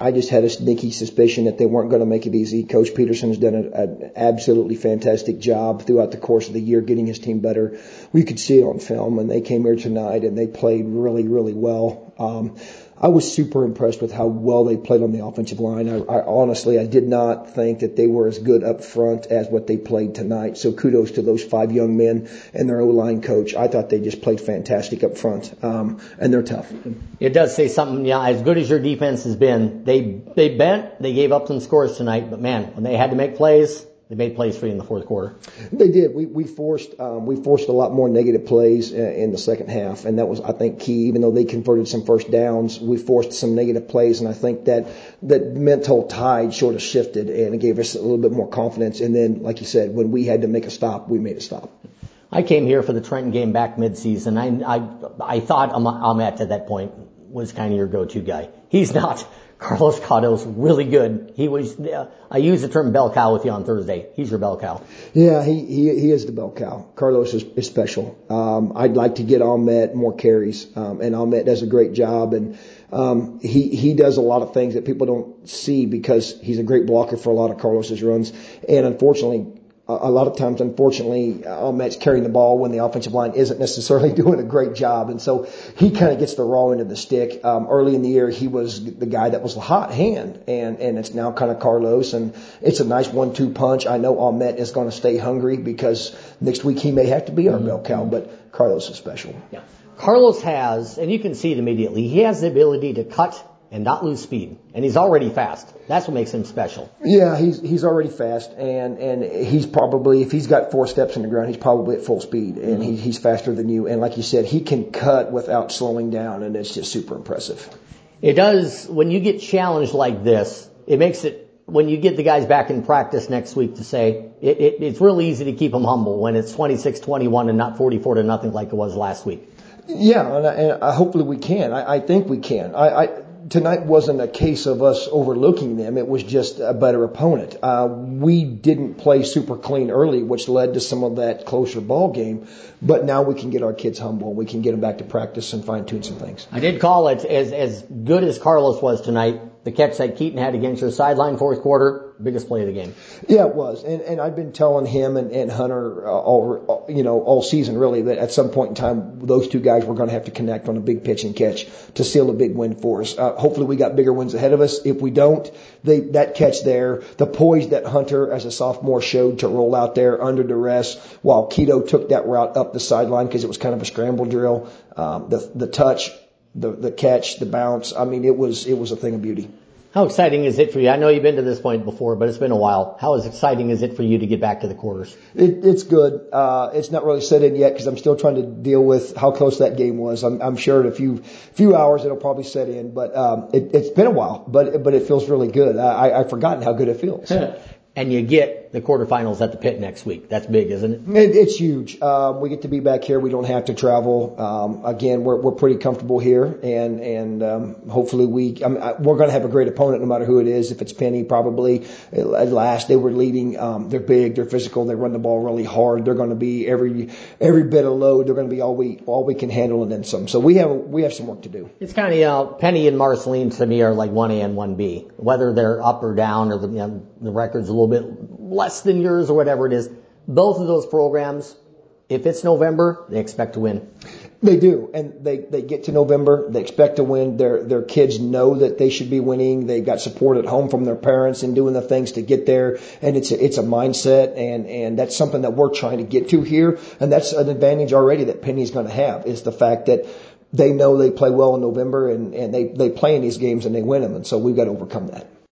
I just had a sneaky suspicion that they weren't going to make it easy. Coach Peterson has done an absolutely fantastic job throughout the course of the year getting his team better. We could see it on film, and they came here tonight, and they played really, really well. I was super impressed with how well they played on the offensive line. I honestly did not think that they were as good up front as what they played tonight. So kudos to those 5 young men and their O-line coach. I thought they just played fantastic up front, and they're tough. It does say something. Yeah, as good as your defense has been, they bent, they gave up some scores tonight, but man, when they had to make plays, they made plays for you in the fourth quarter. They did. We forced a lot more negative plays in the second half, and that was, I think, key. Even though they converted some first downs, we forced some negative plays, and I think that mental tide sort of shifted, and it gave us a little bit more confidence. And then, like you said, when we had to make a stop, we made a stop. I came here for the Trenton game back midseason. I thought Ahmet at that point was kind of your go-to guy. He's not. Carlos Cotto's really good. He was, I used the term bell cow with you on Thursday. He's your bell cow. Yeah, he is the bell cow. Carlos is special. I'd like to get Ahmet more carries, and Ahmet does a great job, and he does a lot of things that people don't see because he's a great blocker for a lot of Carlos's runs, and unfortunately, a lot of times, Ahmet's carrying the ball when the offensive line isn't necessarily doing a great job. And so he kind of gets the raw end of the stick. Early in the year, he was the guy that was the hot hand, and it's now kind of Carlos, and it's a nice 1-2 punch. I know Ahmet is going to stay hungry because next week he may have to be our bell cow, but Carlos is special. Yeah. Carlos has, and you can see it immediately, he has the ability to cut and not lose speed. And he's already fast. That's what makes him special. Yeah, he's already fast, and he's probably, if he's got 4 steps in the ground, he's probably at full speed, and he's faster than you. And like you said, he can cut without slowing down, and it's just super impressive. It does, when you get challenged like this, it makes it, when you get the guys back in practice next week to say, it's really easy to keep them humble when it's 26-21 and not 44-0 like it was last week. Yeah, and hopefully we can. I think we can. Tonight wasn't a case of us overlooking them. It was just a better opponent. We didn't play super clean early, which led to some of that closer ball game. But now we can get our kids humble. We can get them back to practice and fine-tune some things. I did call it, as good as Carlos was tonight, the catch that Keaton had against your sideline fourth quarter, biggest play of the game. Yeah, it was. And I've been telling him and Hunter all season really that at some point in time those two guys were going to have to connect on a big pitch and catch to seal a big win for us. Hopefully we got bigger wins ahead of us. If we don't, that catch there, the poise that Hunter as a sophomore showed to roll out there under duress while Keto took that route up the sideline because it was kind of a scramble drill, the touch, the catch, the bounce. I mean, it was a thing of beauty. How exciting is it for you? I know you've been to this point before, but it's been a while. How exciting is it for you to get back to the quarters? It's good. It's not really set in yet because I'm still trying to deal with how close that game was. I'm sure in a few hours it'll probably set in, but it's been a while. But it feels really good. I've forgotten how good it feels. And you get the quarterfinals at the Pit next week. That's big, isn't it? It's huge. We get to be back here. We don't have to travel. Again, we're pretty comfortable here, and hopefully we're going to have a great opponent no matter who it is. If it's Penny, probably at last they were leading. They're big, they're physical, they run the ball really hard. They're going to be every bit of load. They're going to be all we can handle and then some. So we have some work to do. It's kind of Penny and Marceline to me are like 1A and 1B, whether they're up or down or the record's a little bit less than yours or whatever it is. Both of those programs, if it's November, they expect to win. They do, and they get to November, they expect to win. Their kids know that they should be winning. They've got support at home from their parents and doing the things to get there, and it's a mindset, and that's something that we're trying to get to here, and that's an advantage already that Penny's going to have, is the fact that they know they play well in November, and they play in these games and they win them, and so we've got to overcome that.